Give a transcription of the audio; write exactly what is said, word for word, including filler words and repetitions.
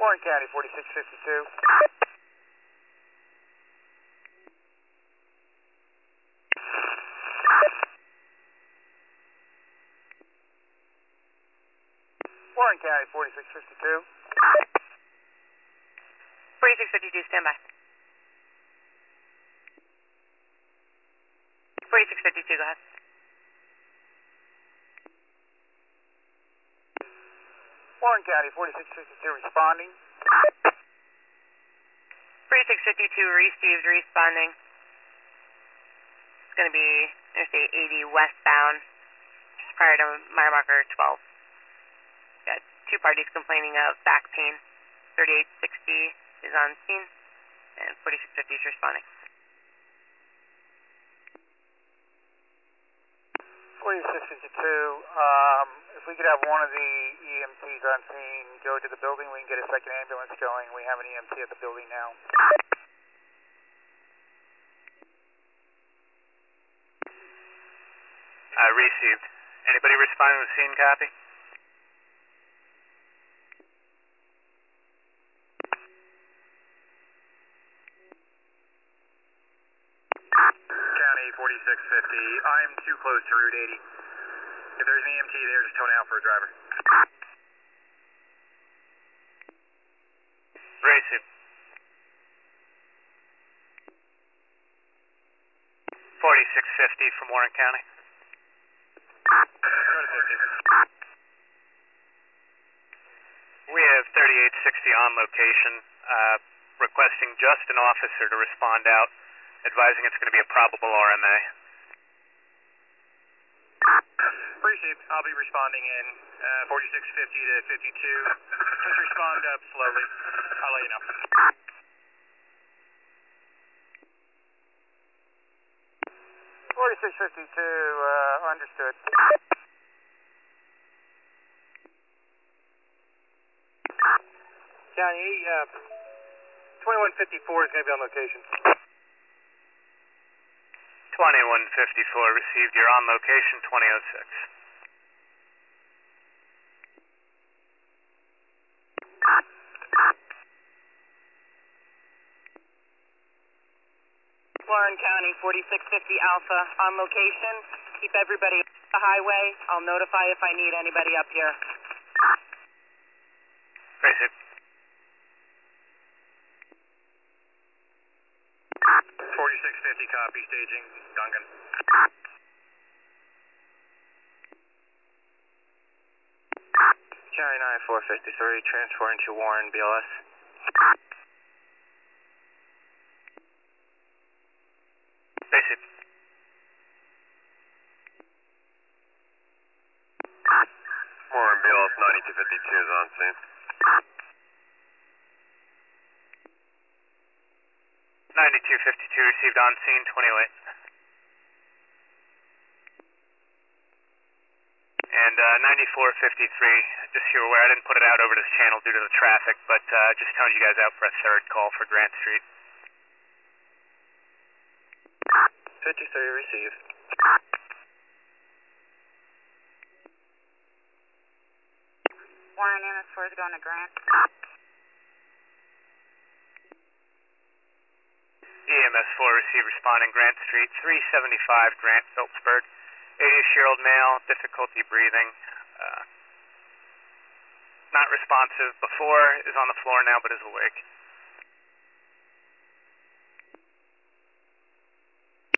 Warren County, forty-six fifty-two. Warren County, forty-six fifty-two. forty-six fifty-two, stand by. forty-six fifty-two, go ahead. Warren County, forty-six fifty-two, responding. forty-six fifty-two, received, responding. It's going to be Interstate eighty westbound, just prior to mile marker twelve. Got two parties complaining of back pain. thirty-eight sixty is on scene, and forty-six fifty is responding. forty-six fifty-two, um, if we could have one of the E M Ts on scene go to the building, we can get a second ambulance going. We have an E M T at the building now. Uh, received. Anybody responding to the scene copy? County, forty-six fifty. I'm too close to Route eighty. If there's an E M T there, just tone out for a driver. Received. forty-six fifty from Warren County. Go to fifty. We have thirty-eight sixty on location, uh, requesting just an officer to respond out, advising it's going to be a probable R M A. Received. I'll be responding in uh, forty-six fifty to fifty-two. Just respond up slowly. I'll let you know. forty-six fifty-two, uh, understood. County, uh, twenty-one fifty-four is going to be on location. twenty-one fifty-four received. You're on location, twenty oh six. Warren County, forty-six fifty Alpha on location. Keep everybody off the highway. I'll notify if I need anybody up here. Received. forty-six fifty copy, staging. Duncan. County nine four fifty-three, transferring to Warren, B L S. Received. Warren, B L S ninety-two fifty-two is on scene. ninety-two fifty-two received on scene, twenty oh eight. And uh, ninety-four fifty-three, just so you're aware, I didn't put it out over this channel due to the traffic, but uh, just telling you guys out for a third call for Grant Street. fifty-three received. Warren M S four is going to Grant. E M S four received responding Grant Street, three seventy-five Grant, Phillipsburg. eighty-ish-year-old male, difficulty breathing. Uh, not responsive before, is on the floor now, but is awake.